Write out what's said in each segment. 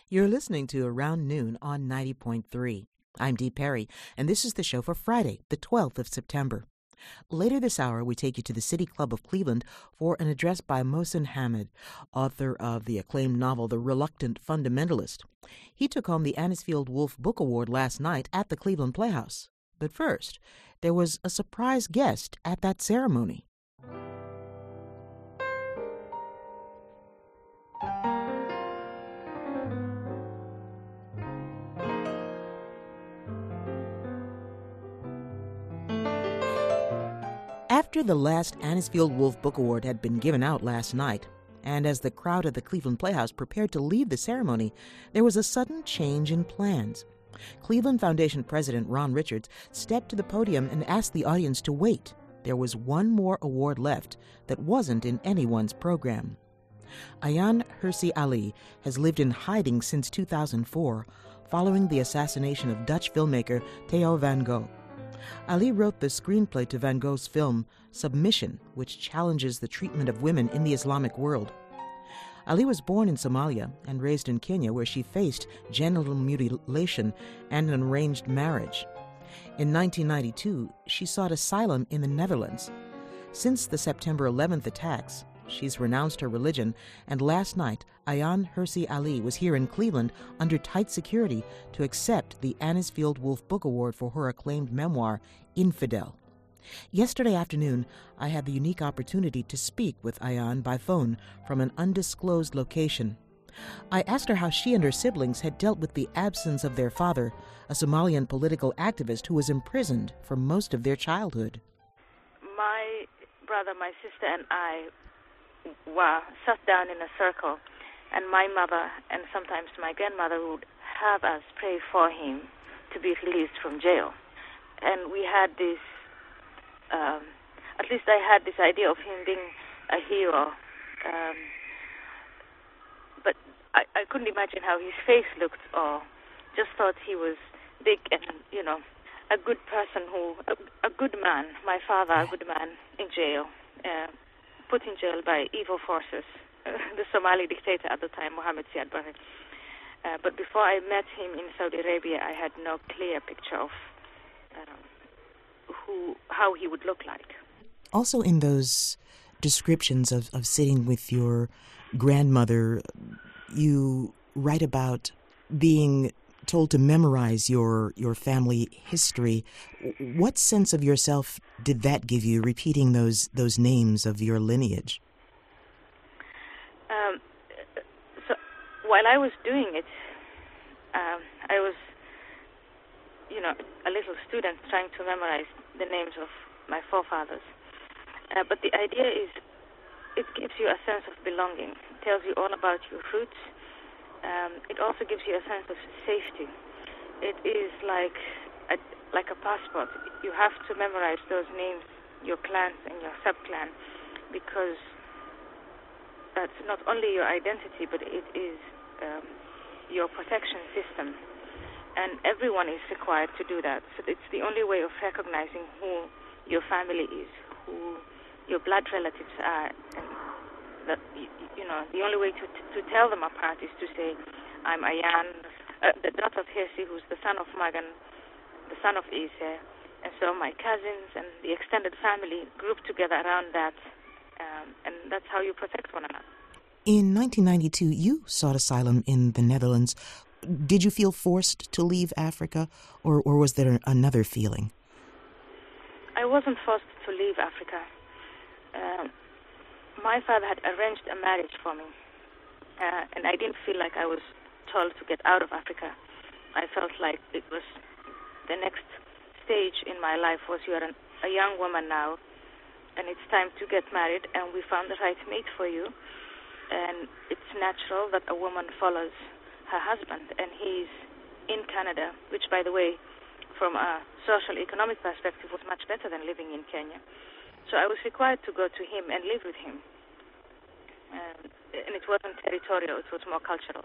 You're listening to Around Noon on 90.3. I'm Dee Perry, and this is the show for Friday, the 12th of September. Later this hour, we take you to the City Club of Cleveland for an address by Mohsen Hamid, author of the acclaimed novel The Reluctant Fundamentalist. He took home the Anisfield Wolf Book Award last night at the Cleveland Playhouse. But first, there was a surprise guest at that ceremony. After the last Anisfield Wolf Book Award had been given out last night, and as the crowd at the Cleveland Playhouse prepared to leave the ceremony, there was a sudden change in plans. Cleveland Foundation President Ron Richards stepped to the podium and asked the audience to wait. There was one more award left that wasn't in anyone's program. Ayaan Hirsi Ali has lived in hiding since 2004, following the assassination of Dutch filmmaker Theo van Gogh. Ali wrote the screenplay to Van Gogh's film Submission, which challenges the treatment of women in the Islamic world. Ali was born in Somalia and raised in Kenya, where she faced genital mutilation and an arranged marriage. In 1992, she sought asylum in the Netherlands. Since the September 11th attacks, she's renounced her religion, and last night, Ayaan Hirsi Ali was here in Cleveland under tight security to accept the Anisfield Wolf Book Award for her acclaimed memoir, Infidel. Yesterday afternoon, I had the unique opportunity to speak with Ayaan by phone from an undisclosed location. I asked her how she and her siblings had dealt with the absence of their father, a Somalian political activist who was imprisoned for most of their childhood. My brother, my sister, and I were sat down in a circle, and my mother and sometimes my grandmother would have us pray for him to be released from jail. And we had this, at least I had this idea of him being a hero, but I couldn't imagine how his face looked, or just thought he was big and, a good person, a good man, my father, a good man in jail, put in jail by evil forces, the Somali dictator at the time, Mohammed Siad Barre. But before I met him in Saudi Arabia, I had no clear picture of how he would look like. Also in those descriptions of sitting with your grandmother, you write about being told to memorize your family history. What sense of yourself did that give you, repeating those names of your lineage? So while I was doing it, I was, a little student trying to memorize the names of my forefathers. But the idea is, it gives you a sense of belonging. It tells you all about your roots. It also gives you a sense of safety. It is like a passport. You have to memorize those names, your clans and your sub-clan, because that's not only your identity, but it is your protection system. And everyone is required to do that. So it's the only way of recognizing who your family is, who your blood relatives are, and that, the only way to tell them apart is to say, I'm Ayaan, the daughter of Hirsi, who's the son of Magan, the son of Isa, and so my cousins and the extended family group together around that, and that's how you protect one another. In 1992, you sought asylum in the Netherlands. Did you feel forced to leave Africa, or was there another feeling? I wasn't forced to leave Africa. My father had arranged a marriage for me, and I didn't feel like I was told to get out of Africa. I felt like it was the next stage in my life was you are a young woman now, and it's time to get married, and we found the right mate for you, and it's natural that a woman follows her husband, and he's in Canada, which, by the way, from a social economic perspective was much better than living in Kenya. So I was required to go to him and live with him. And it wasn't territorial, it was more cultural.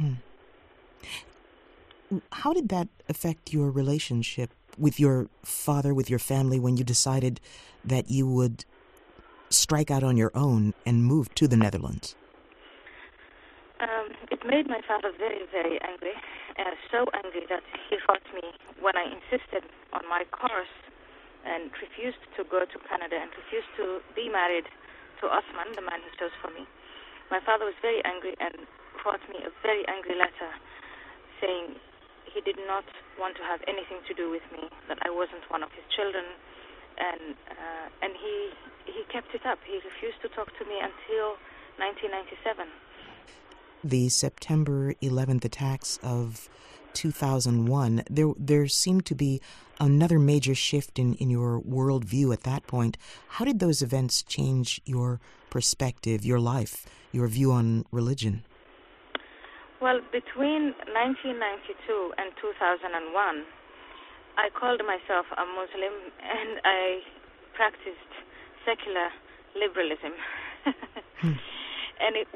How did that affect your relationship with your father, with your family, when you decided that you would strike out on your own and move to the Netherlands? It made my father very, very angry, so angry that he fought me when I insisted on my course and refused to go to Canada and refused to be married to Osman, the man he chose for me. My father was very angry and wrote me a very angry letter saying he did not want to have anything to do with me, that I wasn't one of his children, and he kept it up. He refused to talk to me until 1997. The September 11th attacks of 2001, there seemed to be another major shift in your worldview at that point. How did those events change your perspective, your life, your view on religion? Well, between 1992 and 2001, I called myself a Muslim and I practiced secular liberalism. And it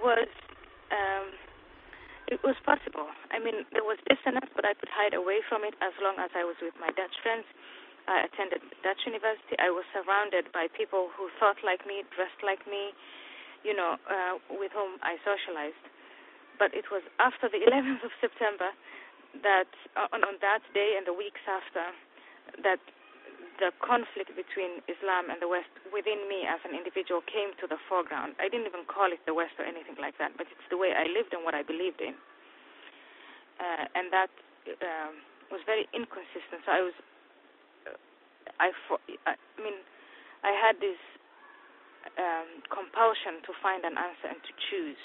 was possible. I mean, there was dissonance, but I could hide away from it as long as I was with my Dutch friends. I attended Dutch university. I was surrounded by people who thought like me, dressed like me, with whom I socialized. But it was after the 11th of September that, on that day and the weeks after, that the conflict between Islam and the West within me as an individual came to the foreground. I didn't even call it the West or anything like that, but it's the way I lived and what I believed in. And that was very inconsistent. So I had this compulsion to find an answer and to choose.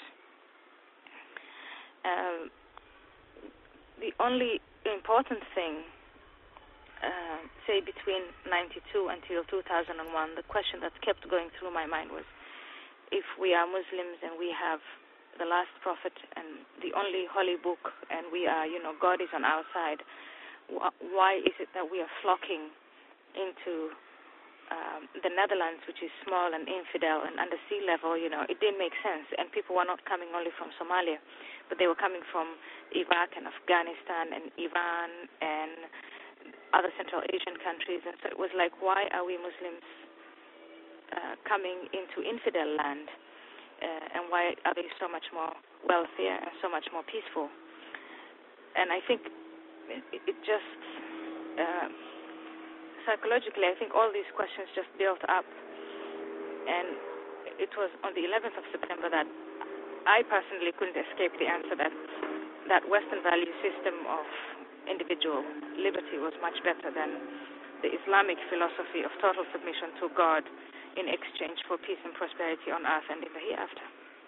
The only important thing, say between 92 until 2001, the question that kept going through my mind was, if we are Muslims and we have the last prophet and the only holy book and we are, God is on our side, why is it that we are flocking into the Netherlands, which is small and infidel and under sea level? It didn't make sense. And people were not coming only from Somalia, but they were coming from Iraq and Afghanistan and Iran and other Central Asian countries. And so it was like, why are we Muslims coming into infidel land? And why are they so much more wealthier and so much more peaceful? And I think it just... psychologically, I think all these questions just built up. And it was on the 11th of September that I personally couldn't escape the answer that Western value system of individual liberty was much better than the Islamic philosophy of total submission to God in exchange for peace and prosperity on earth and in the hereafter.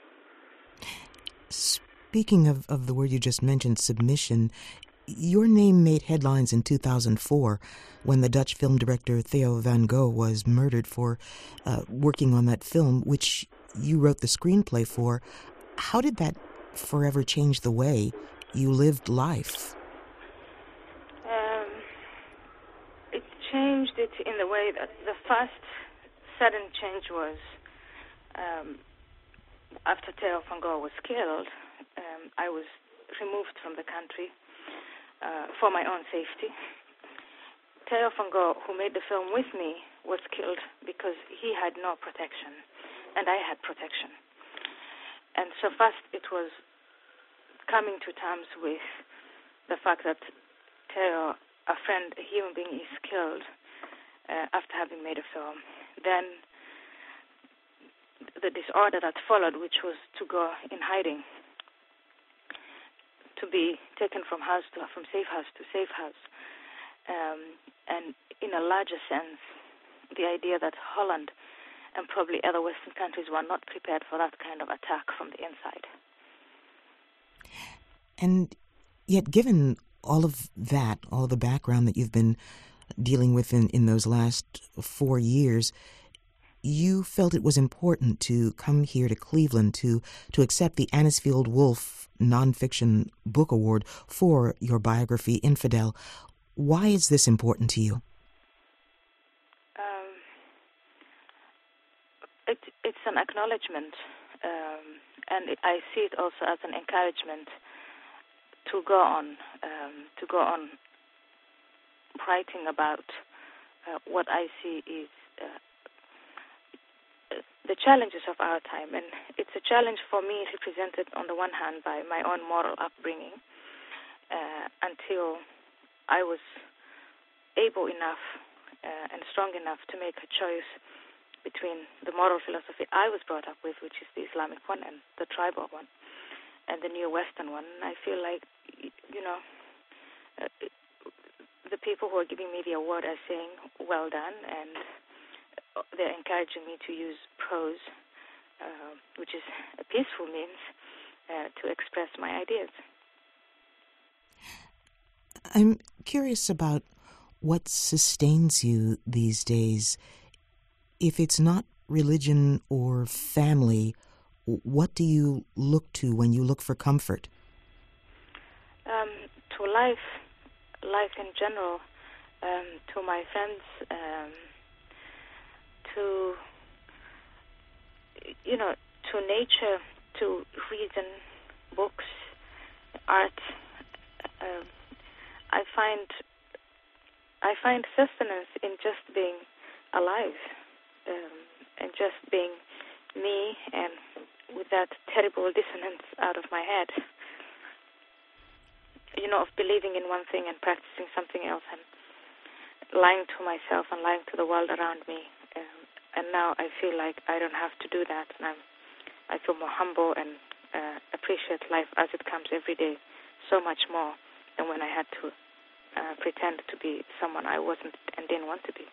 Speaking of the word you just mentioned, submission, your name made headlines in 2004 when the Dutch film director Theo van Gogh was murdered for working on that film, which you wrote the screenplay for. How did that forever change the way you lived life? It changed it in the way that the first sudden change was after Theo van Gogh was killed, I was removed from the country for my own safety. Theo van Gogh, who made the film with me, was killed because he had no protection, and I had protection. And so first it was coming to terms with the fact that Theo, a friend, a human being, is killed after having made a film. Then the disorder that followed, which was to go in hiding, to be taken from safe house to safe house. And in a larger sense, the idea that Holland and probably other Western countries were not prepared for that kind of attack from the inside. And yet, given all of that, all the background that you've been dealing with in those last 4 years, you felt it was important to come here to Cleveland to accept the Anisfield Wolf Nonfiction Book Award for your biography, Infidel. Why is this important to you? It's an acknowledgement, and I see it also as an encouragement to go on writing about what I see is the challenges of our time. And it's a challenge for me represented on the one hand by my own moral upbringing until I was able enough and strong enough to make a choice between the moral philosophy I was brought up with, which is the Islamic one and the tribal one, and the new Western one. And I feel like, the people who are giving me the award are saying, well done, and they're encouraging me to use prose, which is a peaceful means to express my ideas. I'm curious about what sustains you these days. If it's not religion or family, what do you look to when you look for comfort? To life in general, to my friends, to nature, to reason, books, art. I find sustenance in just being alive, and just being me, and with that terrible dissonance out of my head, of believing in one thing and practicing something else, and lying to myself and lying to the world around me. And now I feel like I don't have to do that, and I feel more humble and appreciate life as it comes every day so much more than when I had to pretend to be someone I wasn't and didn't want to be.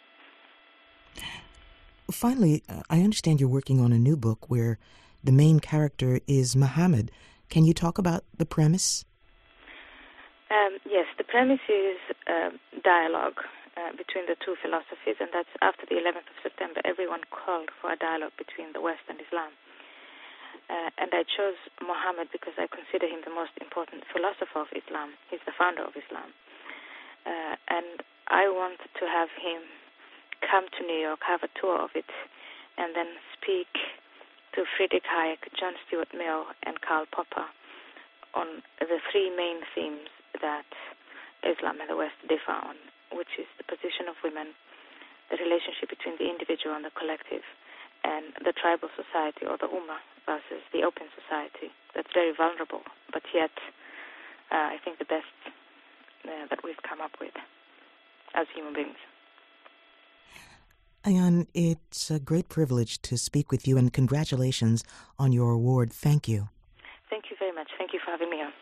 Finally, I understand you're working on a new book where the main character is Muhammad. Can you talk about the premise? Yes, the premise is dialogue between the two philosophies, and that's after the 11th of September. Everyone called for a dialogue between the West and Islam. And I chose Muhammad because I consider him the most important philosopher of Islam. He's the founder of Islam. And I want to have him come to New York, have a tour of it, and then speak to Friedrich Hayek, John Stuart Mill, and Karl Popper on the three main themes that Islam and the West differ on, which is the position of women, the relationship between the individual and the collective, and the tribal society, or the Ummah, versus the open society that's very vulnerable, but yet I think the best that we've come up with as human beings. Ayaan, it's a great privilege to speak with you, and congratulations on your award. Thank you. Thank you very much. Thank you for having me on.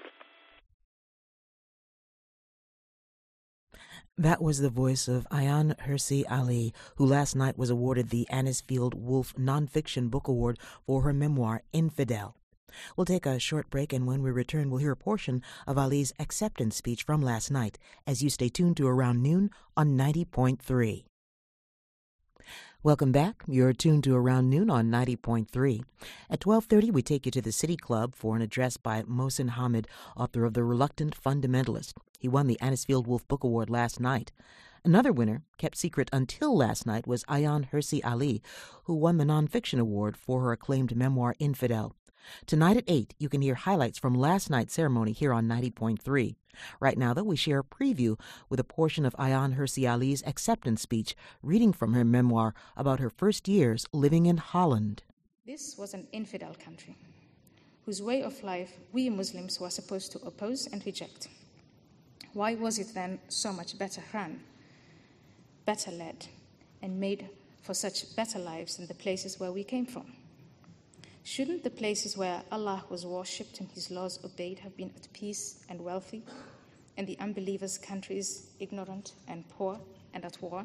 That was the voice of Ayaan Hirsi Ali, who last night was awarded the Anisfield Wolf Nonfiction Book Award for her memoir, Infidel. We'll take a short break, and when we return, we'll hear a portion of Ali's acceptance speech from last night as you stay tuned to Around Noon on 90.3. Welcome back. You're tuned to Around Noon on 90.3. At 12:30, we take you to the City Club for an address by Mohsin Hamid, author of The Reluctant Fundamentalist. He won the Anisfield Wolf Book Award last night. Another winner, kept secret until last night, was Ayaan Hirsi Ali, who won the Nonfiction Award for her acclaimed memoir, Infidel. Tonight at 8, you can hear highlights from last night's ceremony here on 90.3. Right now, though, we share a preview with a portion of Ayaan Hirsi Ali's acceptance speech, reading from her memoir about her first years living in Holland. This was an infidel country, whose way of life we Muslims were supposed to oppose and reject. Why was it then so much better run, better led, and made for such better lives than the places where we came from? Shouldn't the places where Allah was worshipped and His laws obeyed have been at peace and wealthy, and the unbelievers' countries ignorant and poor and at war?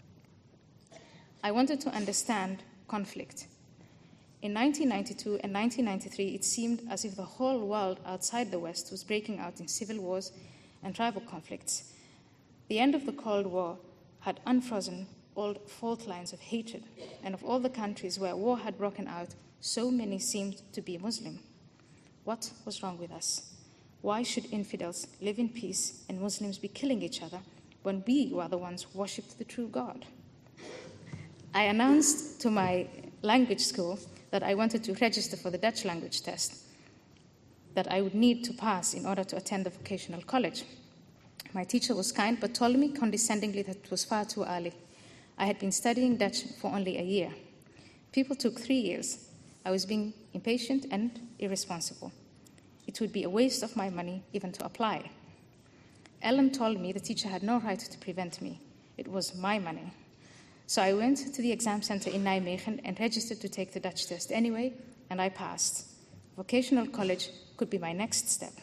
I wanted to understand conflict. In 1992 and 1993, it seemed as if the whole world outside the West was breaking out in civil wars and tribal conflicts. The end of the Cold War had unfrozen old fault lines of hatred, and of all the countries where war had broken out, so many seemed to be Muslim. What was wrong with us? Why should infidels live in peace and Muslims be killing each other when we were the ones who worshipped the true God? I announced to my language school that I wanted to register for the Dutch language test that I would need to pass in order to attend the vocational college. My teacher was kind, but told me condescendingly that it was far too early. I had been studying Dutch for only a year. People took 3 years. I was being impatient and irresponsible. It would be a waste of my money even to apply. Ellen told me the teacher had no right to prevent me. It was my money. So I went to the exam center in Nijmegen and registered to take the Dutch test anyway, and I passed. Vocational college could be my next step.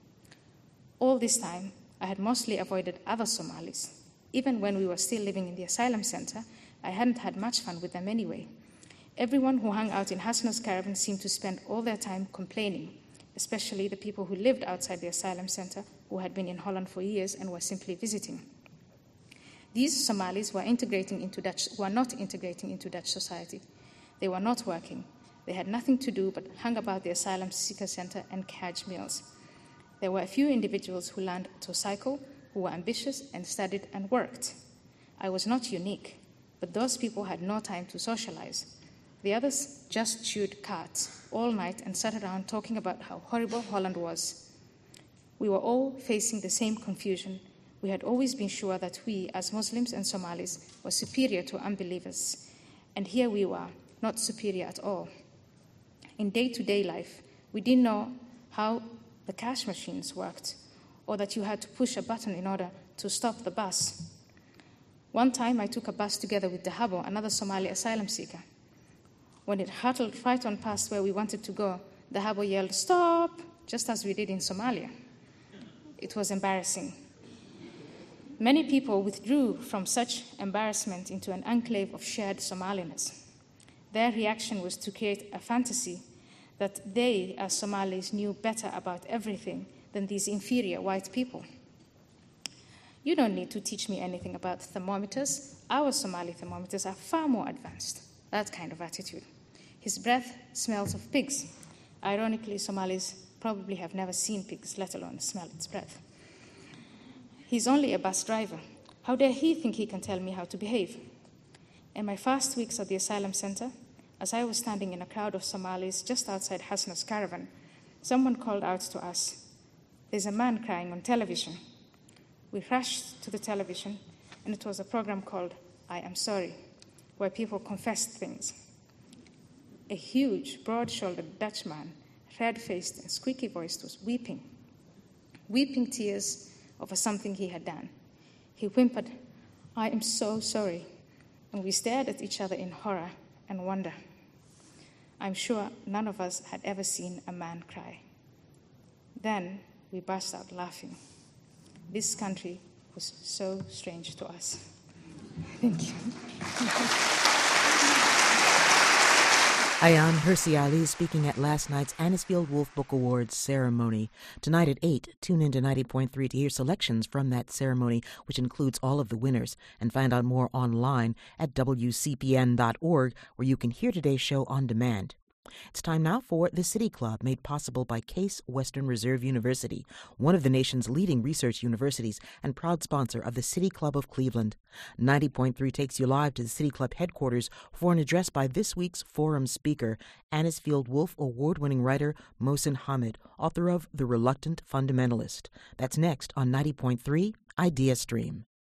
All this time, I had mostly avoided other Somalis. Even when we were still living in the asylum center, I hadn't had much fun with them anyway. Everyone who hung out in Hasna's caravan seemed to spend all their time complaining, especially the people who lived outside the asylum center, who had been in Holland for years and were simply visiting. These Somalis were not integrating into Dutch society. They were not working. They had nothing to do but hang about the asylum seeker center and catch meals. There were a few individuals who learned to cycle, who were ambitious and studied and worked. I was not unique, but those people had no time to socialize. The others just chewed cards all night and sat around talking about how horrible Holland was. We were all facing the same confusion. We had always been sure that we, as Muslims and Somalis, were superior to unbelievers. And here we were, not superior at all. In day-to-day life, we didn't know how the cash machines worked, or that you had to push a button in order to stop the bus. One time I took a bus together with Dahabo, another Somali asylum seeker. When it hurtled right on past where we wanted to go, Dahabo yelled, "Stop!" just as we did in Somalia. It was embarrassing. Many people withdrew from such embarrassment into an enclave of shared Somaliness. Their reaction was to create a fantasy that they, as Somalis, knew better about everything than these inferior white people. You don't need to teach me anything about thermometers. Our Somali thermometers are far more advanced. That kind of attitude. His breath smells of pigs. Ironically, Somalis probably have never seen pigs, let alone smell its breath. He's only a bus driver. How dare he think he can tell me how to behave? In my first weeks at the asylum center, as I was standing in a crowd of Somalis just outside Hasna's caravan, someone called out to us, "There's a man crying on television." We rushed to the television, and it was a program called I Am Sorry, where people confessed things. A huge, broad-shouldered Dutch man, red-faced and squeaky-voiced, was weeping tears over something he had done. He whimpered, "I am so sorry," and we stared at each other in horror and wonder. I'm sure none of us had ever seen a man cry. Then we burst out laughing. This country was so strange to us. Thank you. Ayaan Hirsi Ali speaking at last night's Anisfield Wolf Book Awards ceremony. Tonight at 8, tune in to 90.3 to hear selections from that ceremony, which includes all of the winners, and find out more online at WCPN.org, where you can hear today's show on demand. It's time now for The City Club, made possible by Case Western Reserve University, one of the nation's leading research universities and proud sponsor of the City Club of Cleveland. 90.3 takes you live to the City Club headquarters for an address by this week's forum speaker, Anisfield Wolf award-winning writer Mohsin Hamid, author of The Reluctant Fundamentalist. That's next on 90.3 Idea Stream.